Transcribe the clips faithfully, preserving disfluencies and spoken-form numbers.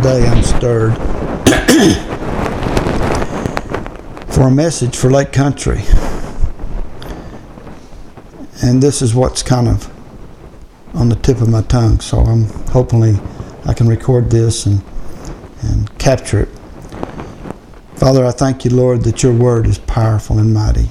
today I'm stirred for a message for Lake Country. And this is what's kind of on the tip of my tongue, so I'm hopefully I can record this and and capture it. Father, I thank you, Lord, that your word is powerful and mighty,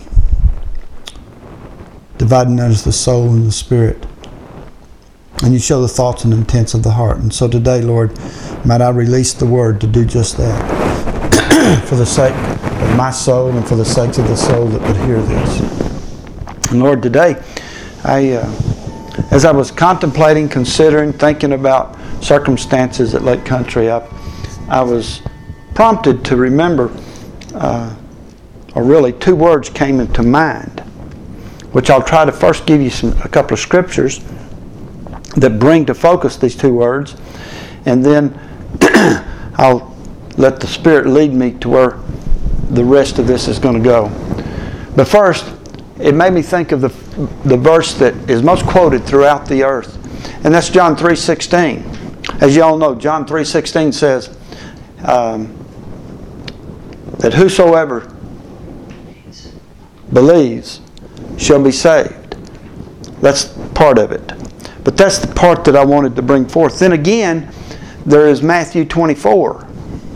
dividing us the soul and the spirit. And you show the thoughts and intents of the heart. And so today, Lord, might I release the word to do just that for the sake of my soul and for the sake of the soul that would hear this. And Lord, today, I, uh, as I was contemplating, considering, thinking about circumstances at Lake Country, I, I was prompted to remember, uh, or really two words came into mind, which I'll try to first give you some a couple of scriptures that bring to focus these two words, and then I'll let the Spirit lead me to where the rest of this is going to go. But first, it made me think of the the verse that is most quoted throughout the earth, and that's John three sixteen. As you all know, John three sixteen says um, that whosoever believes shall be saved. That's part of it. But that's the part that I wanted to bring forth. Then again, there is Matthew twenty-four.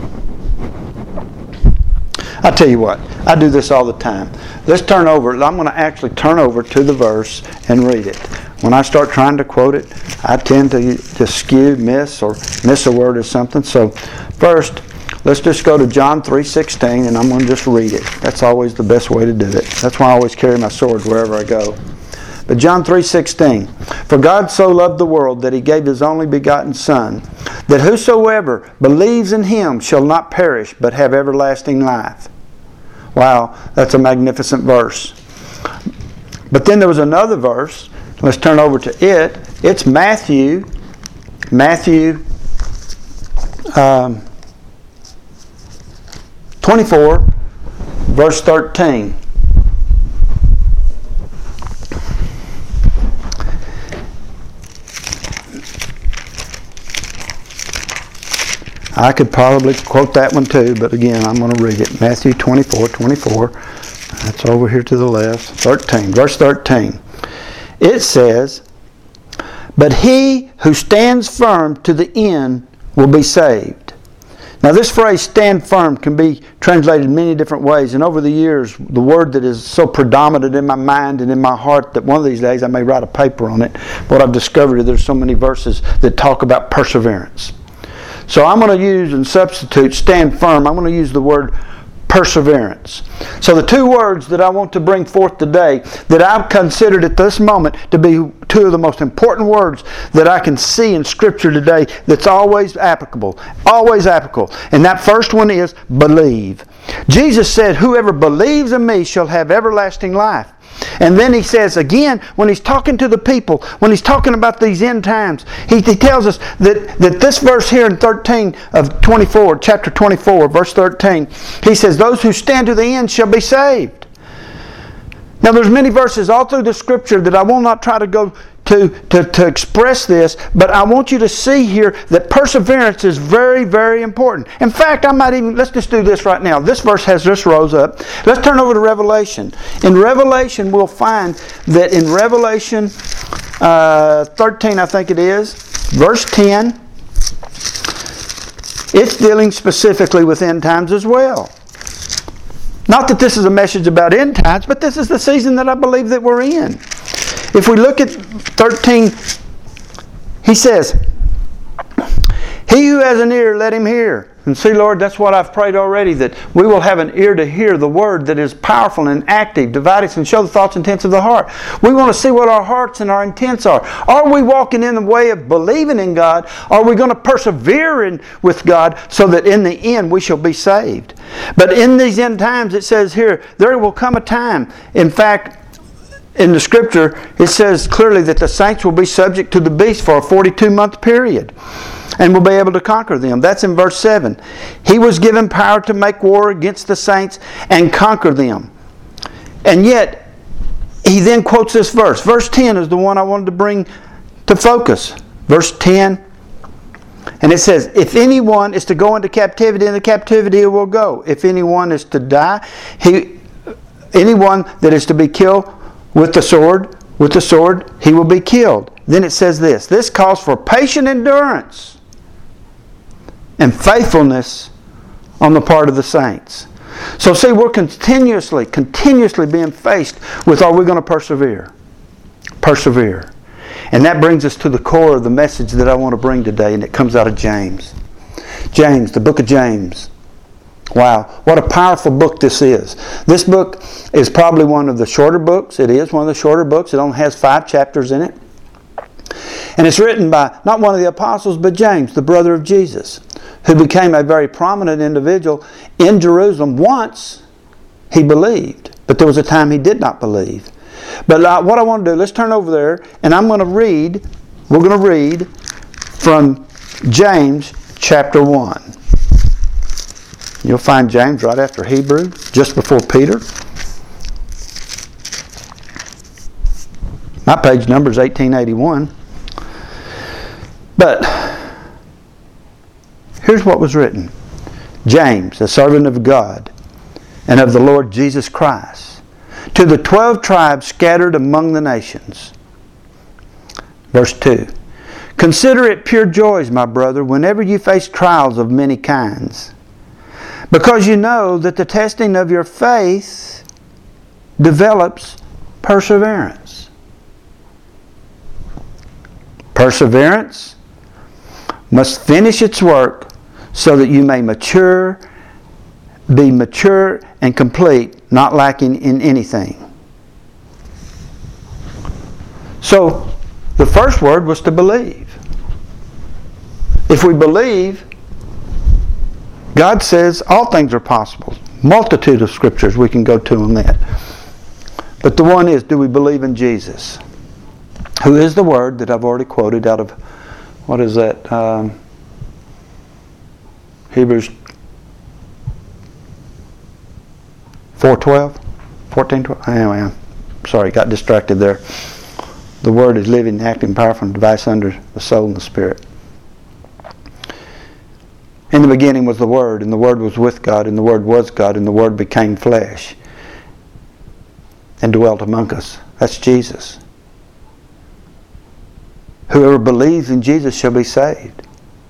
I tell you what, I do this all the time. Let's turn over. I'm going to actually turn over to the verse and read it. When I start trying to quote it, I tend to just skew, miss, or miss a word or something. So first, let's just go to John three sixteen, and I'm going to just read it. That's always the best way to do it. That's why I always carry my sword wherever I go. But John three sixteen, for God so loved the world that he gave his only begotten Son, that whosoever believes in him shall not perish but have everlasting life. Wow, that's a magnificent verse. But then there was another verse. Let's turn over to it. It's Matthew, Matthew um, twenty-four, verse thirteen. I could probably quote that one too, but again, I'm going to read it. Matthew twenty-four, twenty-four. That's over here to the left. thirteen, verse thirteen. It says, but he who stands firm to the end will be saved. Now this phrase, stand firm, can be translated many different ways. And over the years, the word that is so predominant in my mind and in my heart that one of these days I may write a paper on it. What I've discovered is there's so many verses that talk about perseverance. So I'm going to use and substitute stand firm. I'm going to use the word perseverance. So the two words that I want to bring forth today that I've considered at this moment to be two of the most important words that I can see in Scripture today that's always applicable. Always applicable. And that first one is believe. Jesus said, whoever believes in me shall have everlasting life. And then he says again, when he's talking to the people, when he's talking about these end times, he, he tells us that, that this verse here in thirteen of twenty-four, chapter twenty-four, verse thirteen, he says, those who stand to the end shall be saved. Now there's many verses all through the Scripture that I will not try to go to, to, to express this, but I want you to see here that perseverance is very, very important. In fact, I might even, let's just do this right now. This verse has just rose up. Let's turn over to Revelation. In Revelation, we'll find that in Revelation uh, thirteen, I think it is, verse ten, it's dealing specifically with end times as well. Not that this is a message about end times, but this is the season that I believe that we're in. If we look at thirteen, he says, he who has an ear, let him hear. And see, Lord, that's what I've prayed already, that we will have an ear to hear the word that is powerful and active, divided and show the thoughts and intents of the heart. We want to see what our hearts and our intents are. Are we walking in the way of believing in God? Are we going to persevere in, with God so that in the end we shall be saved? But in these end times, it says here, there will come a time, in fact, in the Scripture, it says clearly that the saints will be subject to the beast for a forty-two month period and will be able to conquer them. That's in verse seven. He was given power to make war against the saints and conquer them. And yet, he then quotes this verse. Verse ten is the one I wanted to bring to focus. Verse ten, And it says, if anyone is to go into captivity, into captivity he will go. If anyone is to die, he, anyone that is to be killed with the sword, with the sword, he will be killed. Then it says this, this calls for patient endurance and faithfulness on the part of the saints. So see, we're continuously, continuously being faced with, are we going to persevere? Persevere. And that brings us to the core of the message that I want to bring today, and it comes out of James. James, the book of James. Wow, what a powerful book this is. This book is probably one of the shorter books. It is one of the shorter books. It only has five chapters in it. And it's written by not one of the apostles, but James, the brother of Jesus, who became a very prominent individual in Jerusalem. Once he believed, but there was a time he did not believe. But uh, what I want to do, let's turn over there, and I'm going to read, we're going to read from James chapter one. You'll find James right after Hebrew, just before Peter. My page number is eighteen eighty-one. But here's what was written. James, a servant of God and of the Lord Jesus Christ, to the twelve tribes scattered among the nations. Verse two. Consider it pure joys, my brother, whenever you face trials of many kinds, because you know that the testing of your faith develops perseverance. Perseverance must finish its work so that you may mature, be mature and complete, not lacking in anything. So, the first word was to believe. If we believe, God says all things are possible. Multitude of scriptures we can go to on that. But the one is, do we believe in Jesus? Who is the word that I've already quoted out of, what is that? Um, Hebrews four twelve? fourteen twelve? Anyway, I'm sorry, got distracted there. The word is living, acting, powerful, and device under the soul and the spirit. In the beginning was the Word, and the Word was with God, and the Word was God, and the Word became flesh and dwelt among us. That's Jesus. Whoever believes in Jesus shall be saved.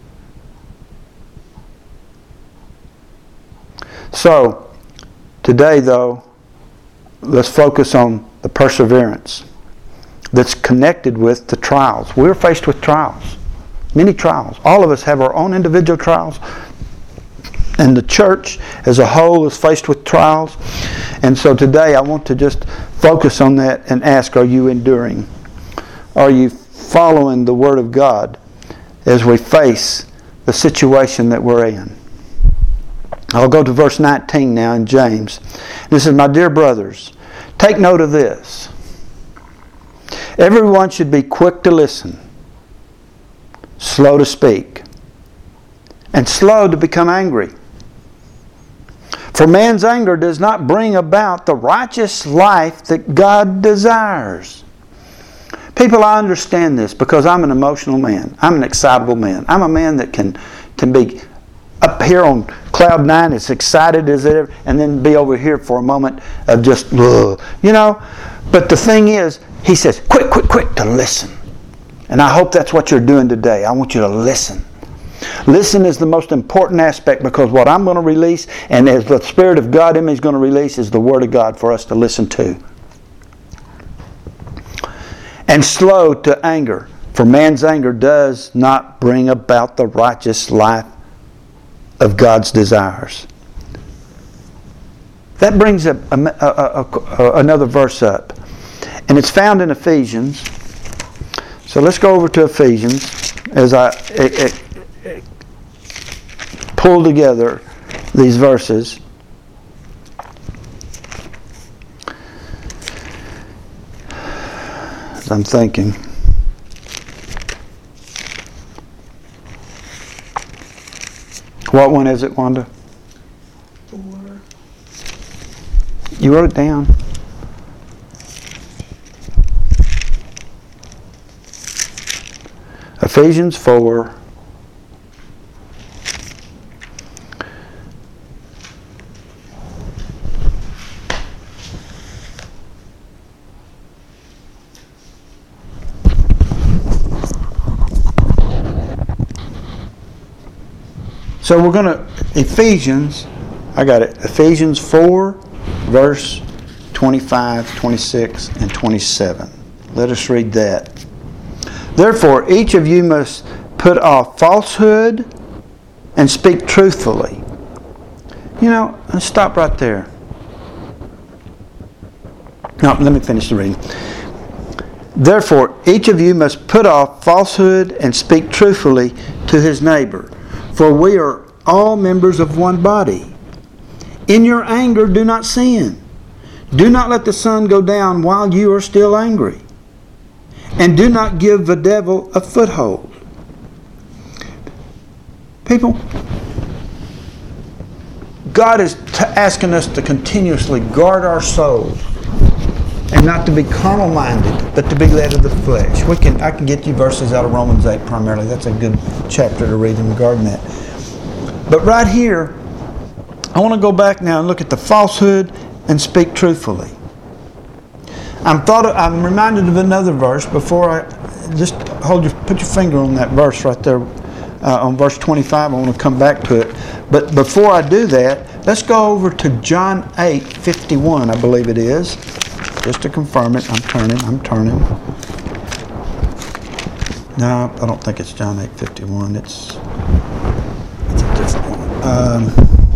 So, today though, let's focus on the perseverance that's connected with the trials. We're faced with trials. Many trials. All of us have our own individual trials. And the church as a whole is faced with trials. And so today I want to just focus on that and ask, are you enduring? Are you following the Word of God as we face the situation that we're in? I'll go to verse nineteen now in James. This is, my dear brothers, take note of this. Everyone should be quick to listen, slow to speak, and slow to become angry. For man's anger does not bring about the righteous life that God desires. People, I understand this because I'm an emotional man. I'm an excitable man. I'm a man that can, can be up here on cloud nine, as excited as ever, and then be over here for a moment of just, ugh, you know. But the thing is, he says, quick, quick, quick to listen. And I hope that's what you're doing today. I want you to listen. Listen is the most important aspect, because what I'm going to release, and as the Spirit of God in me is going to release, is the Word of God for us to listen to. And slow to anger, for man's anger does not bring about the righteous life of God's desires. That brings a, a, a, a, another verse up, and it's found in Ephesians. So let's go over to Ephesians as I it, it, it pull together these verses. As I'm thinking. What one is it, Wanda? Four. You wrote it down. Ephesians four, So we're going to, Ephesians, I got it, Ephesians four, verse twenty-five, twenty-six, and twenty-seven. Let us read that. Therefore, each of you must put off falsehood and speak truthfully. You know, let's stop right there. No, let me finish the reading. Therefore, each of you must put off falsehood and speak truthfully to his neighbor, for we are all members of one body. In your anger, do not sin. Do not let the sun go down while you are still angry. And do not give the devil a foothold. People, God is t- asking us to continuously guard our souls and not to be carnal-minded, but to be led of the flesh. We can, I can get you verses out of Romans eight primarily. That's a good chapter to read in regarding that. But right here, I want to go back now and look at the falsehood and speak truthfully. I'm thought of, I'm reminded of another verse before I just hold your put your finger on that verse right there uh, on verse twenty-five. I want to come back to it, but before I do that, let's go over to John eight fifty-one. I believe it is. Just to confirm it, I'm turning, I'm turning. No, I don't think it's John eight fifty-one. It's, it's a different one. Um,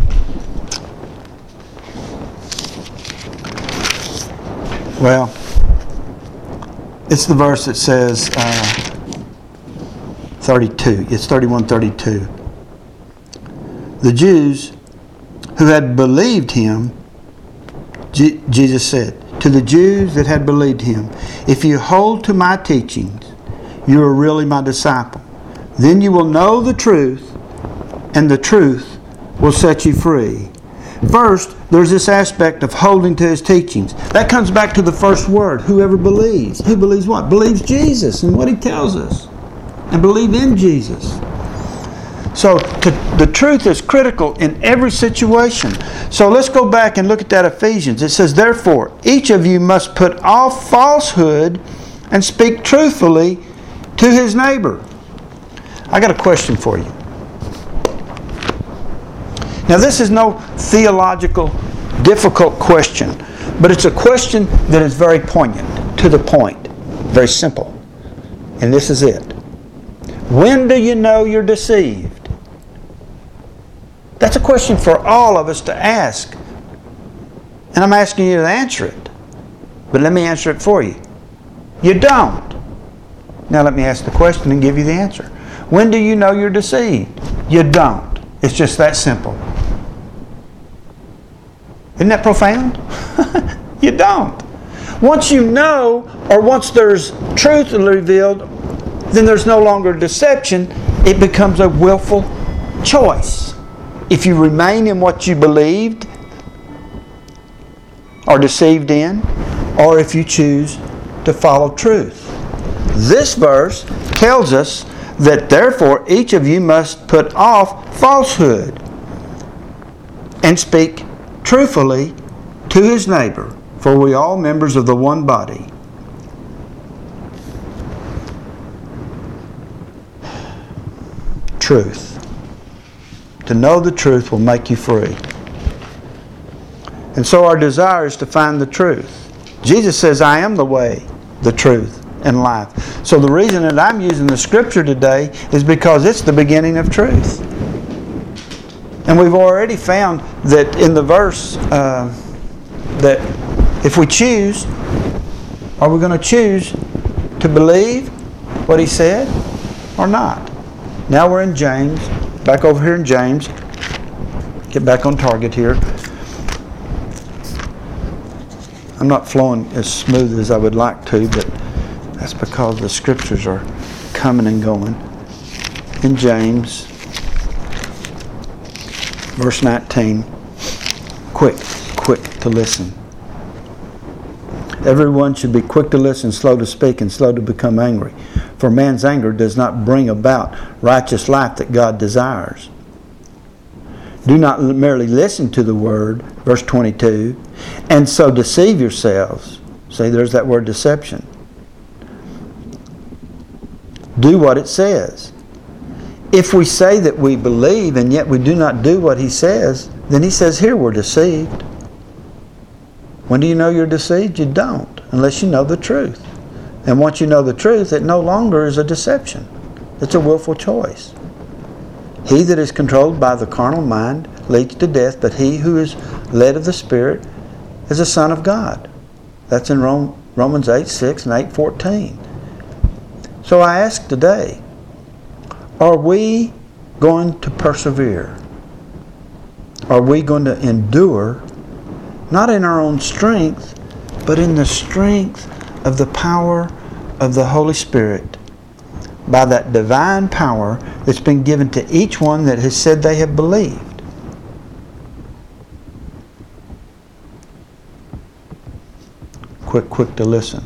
well, it's the verse that says uh, thirty-two. It's thirty-one thirty-two. The Jews who had believed him, G- Jesus said, to the Jews that had believed him, if you hold to my teachings, you are really my disciple. Then you will know the truth, and the truth will set you free. First, there's this aspect of holding to his teachings. That comes back to the first word, whoever believes. Who believes what? Believes Jesus and what he tells us. And believe in Jesus. So to, the truth is critical in every situation. So let's go back and look at that Ephesians. It says, therefore, each of you must put off falsehood and speak truthfully to his neighbor. I got a question for you. Now this is no theological, difficult question, but it's a question that is very poignant, to the point, very simple. And this is it. When do you know you're deceived? That's a question for all of us to ask. And I'm asking you to answer it. But let me answer it for you. You don't. Now let me ask the question and give you the answer. When do you know you're deceived? You don't. It's just that simple. Isn't that profound? You don't. Once you know, or once there's truth revealed, then there's no longer deception. It becomes a willful choice. If you remain in what you believed or deceived in, or if you choose to follow truth. This verse tells us that therefore each of you must put off falsehood and speak truthfully to his neighbor, for we all members of the one body. Truth. To know the truth will make you free. And so our desire is to find the truth. Jesus says, I am the way, the truth, and life. So the reason that I'm using the scripture today is because it's the beginning of truth. And we've already found that in the verse uh, that if we choose, are we going to choose to believe what he said or not? Now we're in James. Back over here in James. Get back on target here. I'm not flowing as smooth as I would like to, but that's because the scriptures are coming and going. In James, verse nineteen. Quick, quick to listen. Everyone should be quick to listen, slow to speak, and slow to become angry. For man's anger does not bring about righteous life that God desires. Do not merely listen to the word, verse twenty-two, and so deceive yourselves. See, there's that word deception. Do what it says. If we say that we believe and yet we do not do what He says, then He says here we're deceived. When do you know you're deceived? You don't, unless you know the truth. And once you know the truth, it no longer is a deception. It's a willful choice. He that is controlled by the carnal mind leads to death, but he who is led of the Spirit is a son of God. That's in Romans eight six and eight fourteen. So I ask today, are we going to persevere? Are we going to endure, not in our own strength, but in the strength of the power of the Holy Spirit, by that divine power that's been given to each one that has said they have believed? Quick, quick to listen,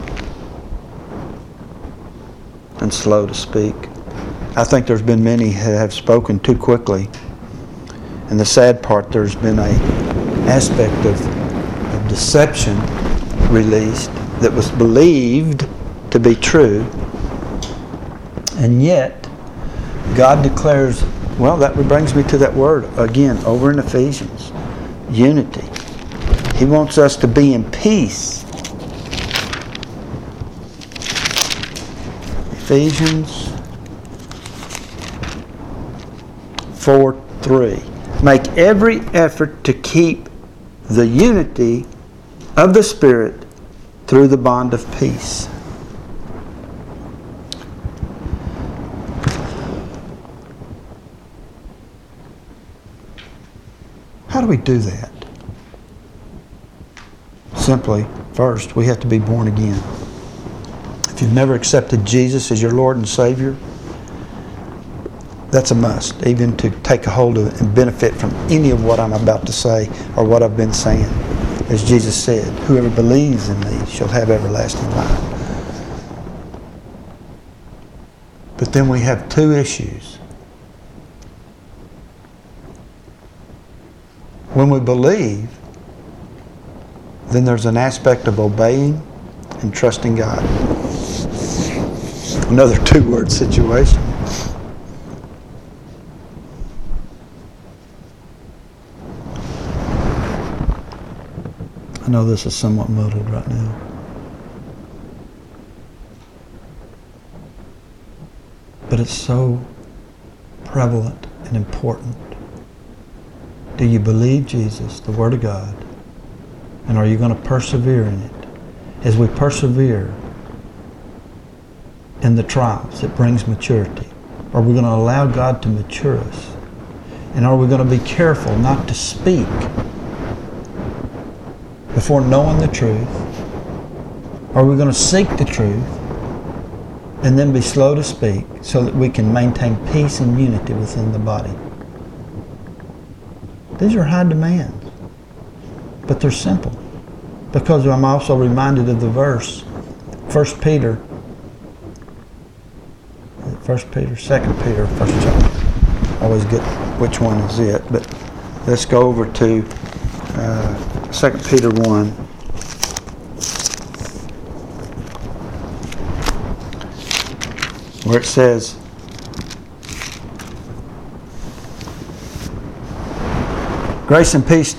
and slow to speak. I think there's been many who have spoken too quickly. And the sad part, there's been a aspect of, of deception released that was believed to be true. And yet, God declares, well, that brings me to that word again over in Ephesians, unity. He wants us to be in peace. Ephesians four three. Make every effort to keep the unity of the Spirit through the bond of peace. How do we do that? Simply, first, we have to be born again. If you've never accepted Jesus as your Lord and Savior, that's a must, even to take a hold of and benefit from any of what I'm about to say or what I've been saying. As Jesus said, whoever believes in me shall have everlasting life. But then we have two issues. When we believe, then there's an aspect of obeying and trusting God. Another two-word situation. I know this is somewhat muddled right now. But it's so prevalent and important. Do you believe Jesus, the Word of God? And are you going to persevere in it? As we persevere in the trials, it brings maturity. Are we going to allow God to mature us? And are we going to be careful not to speak before knowing the truth? Are we going to seek the truth and then be slow to speak so that we can maintain peace and unity within the body? These are high demands, but they're simple. Because I'm also reminded of the verse, First Peter, First Peter, Second Peter, First chapter. I always get which one is it, but let's go over to uh, Second Peter one. Where it says, grace and peace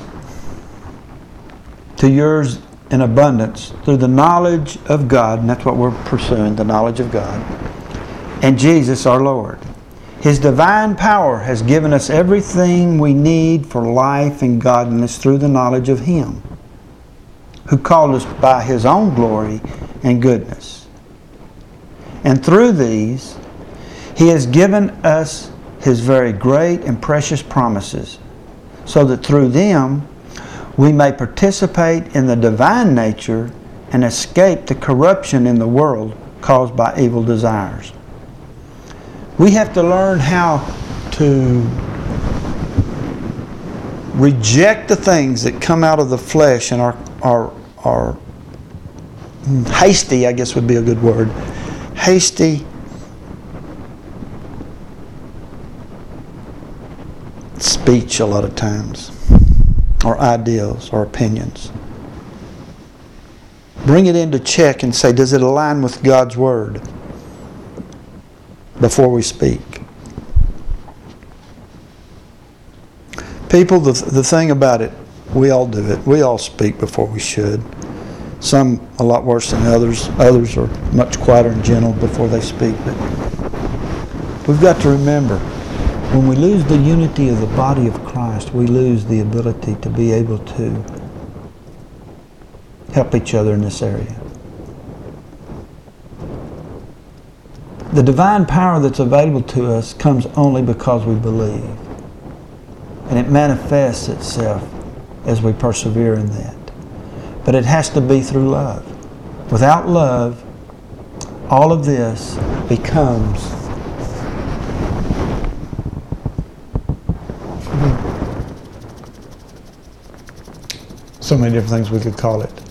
to yours in abundance through the knowledge of God, and that's what we're pursuing, the knowledge of God, and Jesus our Lord. His divine power has given us everything we need for life and godliness through the knowledge of Him, who called us by His own glory and goodness. And through these, He has given us His very great and precious promises, so that through them we may participate in the divine nature and escape the corruption in the world caused by evil desires. We have to learn how to reject the things that come out of the flesh and are, are, are hasty, I guess would be a good word, hasty speech a lot of times, or ideals or opinions. Bring it into check and say, does it align with God's Word before we speak? People, the, the thing about it, we all do it. We all speak before we should. Some a lot worse than others. Others are much quieter and gentle before they speak. But we've got to remember, when we lose the unity of the body of Christ, we lose the ability to be able to help each other in this area. The divine power that's available to us comes only because we believe. And it manifests itself as we persevere in that. But it has to be through love. Without love, all of this becomes so many different things we could call it.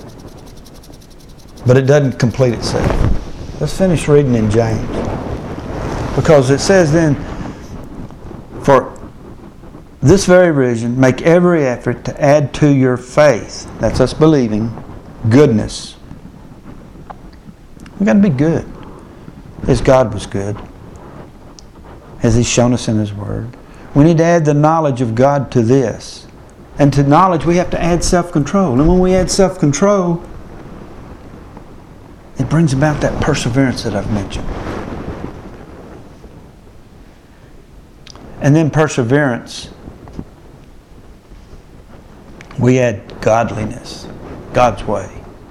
But it doesn't complete itself. Let's finish reading in James. Because it says then, for this very reason, make every effort to add to your faith, that's us believing, goodness. We've got to be good, as God was good, as He's shown us in His Word. We need to add the knowledge of God to this. And to knowledge, we have to add self-control. And when we add self-control, it brings about that perseverance that I've mentioned. And then perseverance, we add godliness, God's way.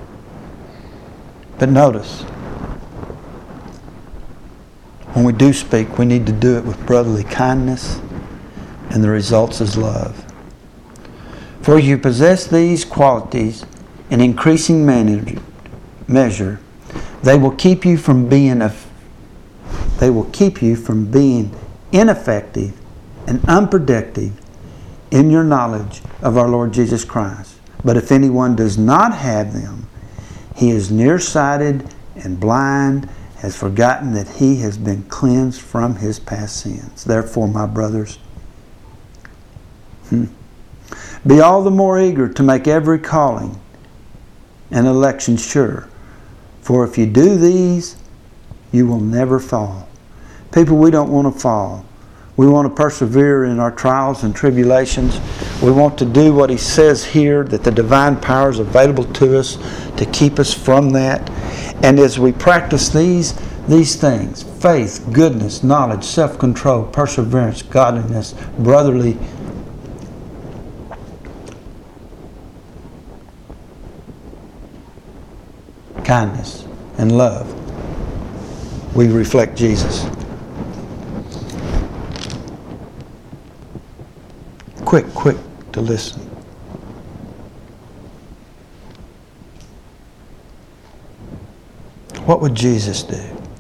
But notice, when we do speak, we need to do it with brotherly kindness, and the results is love. For you possess these qualities in increasing measure, they will keep you from being a, they will keep you from being ineffective and unproductive in your knowledge of our Lord Jesus Christ. But if anyone does not have them, he is nearsighted and blind, has forgotten that he has been cleansed from his past sins. Therefore, my brothers, hmm, be all the more eager to make every calling and election sure. For if you do these, you will never fall. People, we don't want to fall. We want to persevere in our trials and tribulations. We want to do what He says here, that the divine power is available to us to keep us from that. And as we practice these, these things, faith, goodness, knowledge, self-control, perseverance, godliness, brotherly kindness, and love, we reflect Jesus. Quick, quick to listen. What would Jesus do?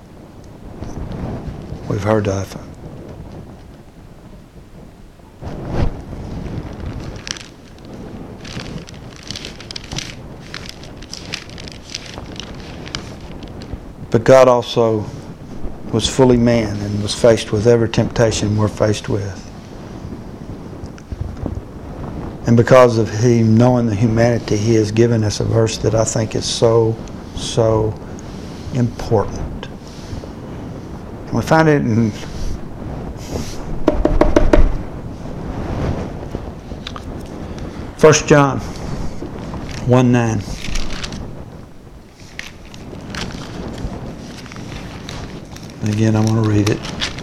We've heard of Him. But God also was fully man and was faced with every temptation we're faced with. And because of Him knowing the humanity, He has given us a verse that I think is so, so important. And we find it in First John one nine. Again, I'm going to read it.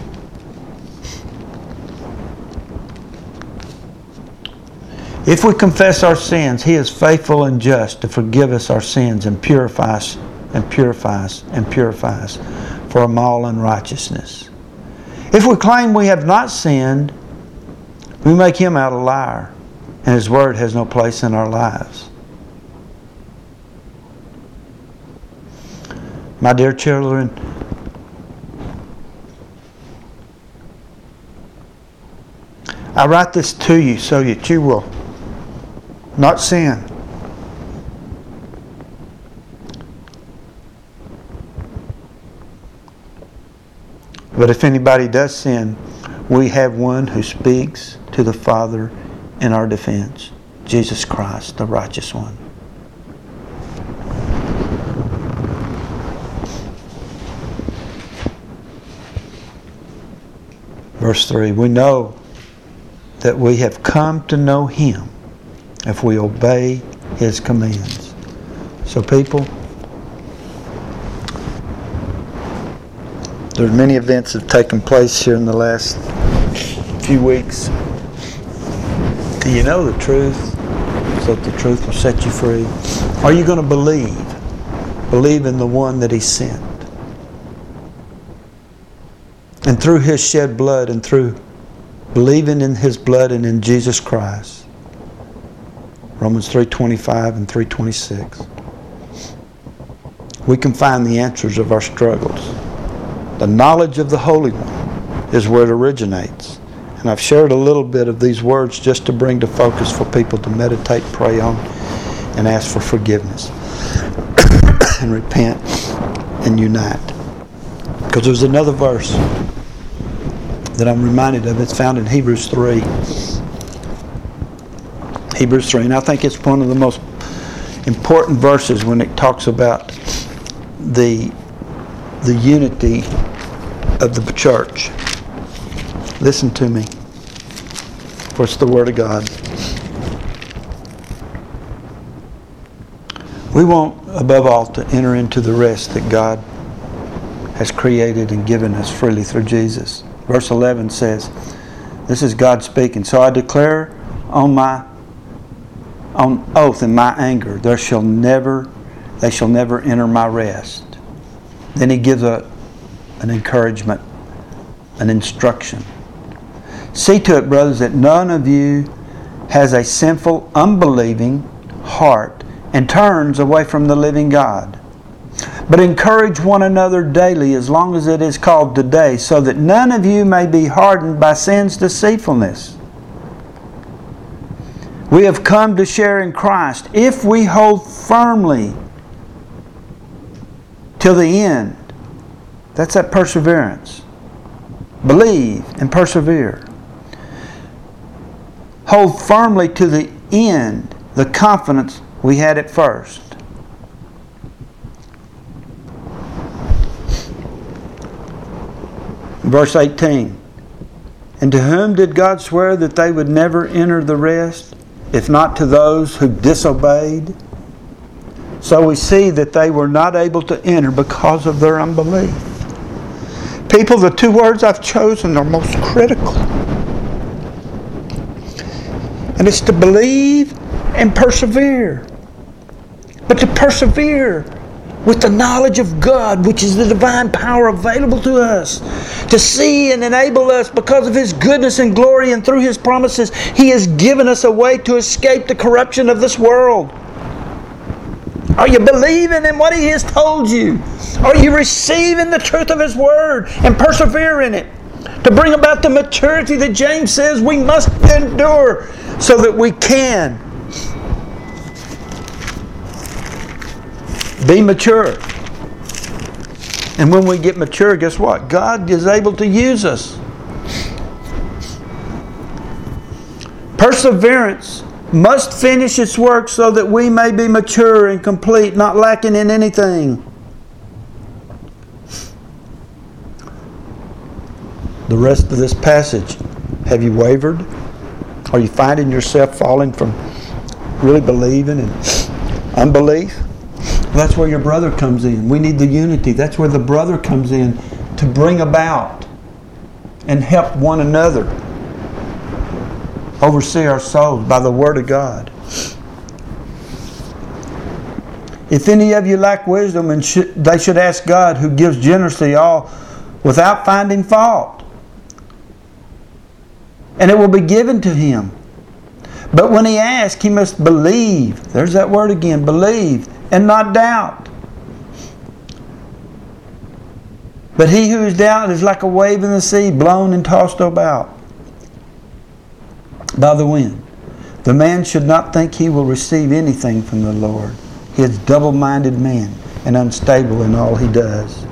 If we confess our sins, He is faithful and just to forgive us our sins and purify us and purify us and purify us from all unrighteousness. If we claim we have not sinned, we make Him out a liar, and His word has no place in our lives. My dear children, I write this to you so that you will not sin. But if anybody does sin, we have one who speaks to the Father in our defense, Jesus Christ, the righteous one. Verse three, we know that we have come to know Him if we obey His commands. So people, there's many events that have taken place here in the last few weeks. Do you know the truth so that the truth will set you free? Are you going to believe? Believe in the one that He sent. And through His shed blood and through believing in His blood and in Jesus Christ. Romans three twenty-five and three twenty-six. We can find the answers of our struggles. The knowledge of the Holy One is where it originates. And I've shared a little bit of these words just to bring to focus for people to meditate, pray on, and ask for forgiveness. And repent and unite. Because there's another verse that I'm reminded of. It's found in Hebrews three. Hebrews three. And I think it's one of the most important verses when it talks about the, the unity of the church. Listen to me. For it's the Word of God. We want, above all, to enter into the rest that God has created and given us freely through Jesus. Verse eleven says, this is God speaking, so I declare on my on oath in my anger, there shall never, they shall never enter my rest. Then He gives a, an encouragement, an instruction. See to it, brothers, that none of you has a sinful, unbelieving heart and turns away from the living God. But encourage one another daily as long as it is called today, so that none of you may be hardened by sin's deceitfulness. We have come to share in Christ if we hold firmly till the end. That's that perseverance. Believe and persevere. Hold firmly to the end the confidence we had at first. Verse eighteen. And to whom did God swear that they would never enter the rest, if not to those who disobeyed? So we see that they were not able to enter because of their unbelief. People, the two words I've chosen are most critical. And it's to believe and persevere. But to persevere with the knowledge of God, which is the divine power available to us. To see and enable us because of His goodness and glory, and through His promises, He has given us a way to escape the corruption of this world. Are you believing in what He has told you? Are you receiving the truth of His Word and persevere in it? To bring about the maturity that James says we must endure so that we can be mature. And when we get mature, guess what? God is able to use us. Perseverance must finish its work so that we may be mature and complete, not lacking in anything. The rest of this passage, have you wavered? Are you finding yourself falling from really believing and unbelief? Well, that's where your brother comes in. We need the unity. That's where the brother comes in to bring about and help one another oversee our souls by the Word of God. If any of you lack wisdom, and sh- they should ask God, who gives generously all without finding fault, and it will be given to him. But when he asks, he must believe. There's that word again, believe, and not doubt. But he who is doubting is like a wave in the sea, blown and tossed about by the wind. The man should not think he will receive anything from the Lord. He is a double-minded man and unstable in all he does.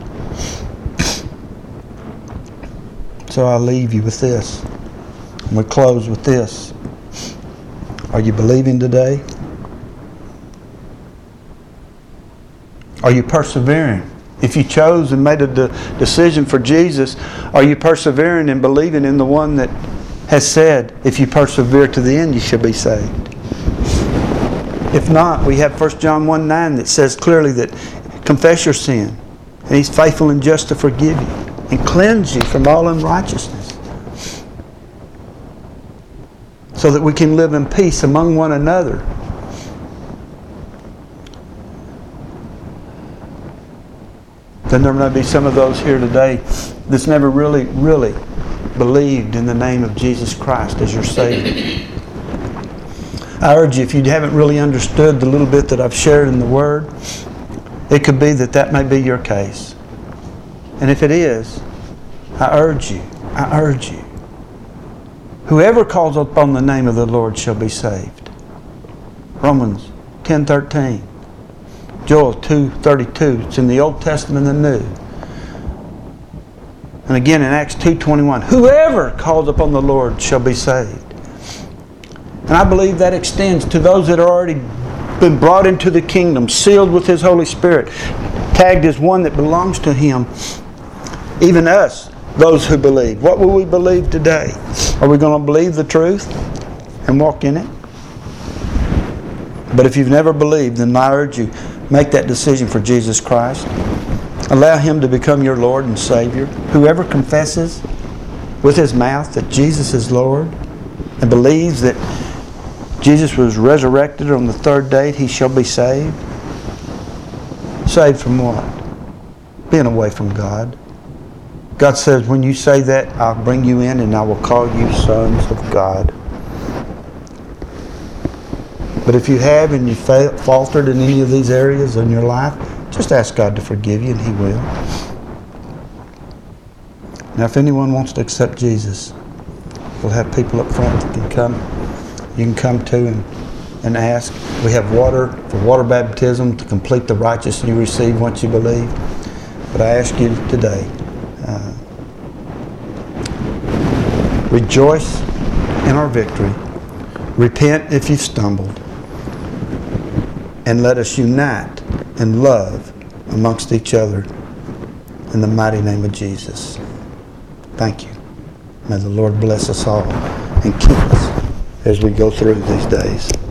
So I'll leave you with this. And we close with this. Are you believing today? Are you persevering? If you chose and made a de- decision for Jesus, are you persevering and believing in the one that has said, if you persevere to the end, you shall be saved. If not, we have First John one nine that says clearly that confess your sin, and He's faithful and just to forgive you and cleanse you from all unrighteousness, so that we can live in peace among one another. Then there may be some of those here today that's never really, really believed in the name of Jesus Christ as your Savior. I urge you, if you haven't really understood the little bit that I've shared in the Word, it could be that that may be your case. And if it is, I urge you, I urge you, whoever calls upon the name of the Lord shall be saved. Romans ten thirteen. Joel two thirty-two. It's in the Old Testament and the New. And again in Acts two twenty-one. Whoever calls upon the Lord shall be saved. And I believe that extends to those that are already been brought into the kingdom, sealed with His Holy Spirit, tagged as one that belongs to Him. Even us, those who believe. What will we believe today? Are we going to believe the truth and walk in it? But if you've never believed, then I urge you, make that decision for Jesus Christ. Allow Him to become your Lord and Savior. Whoever confesses with his mouth that Jesus is Lord and believes that Jesus was resurrected on the third day, he shall be saved. Saved from what? Being away from God. God says, when you say that, I'll bring you in and I will call you sons of God. But if you have and you fa- faltered in any of these areas in your life, just ask God to forgive you and He will. Now if anyone wants to accept Jesus, we'll have people up front that can come. You can come to and, and ask. We have water for water baptism to complete the righteousness you receive once you believe. But I ask you today, uh, rejoice in our victory. Repent if you've stumbled. And let us unite in love amongst each other in the mighty name of Jesus. Thank you. May the Lord bless us all and keep us as we go through these days.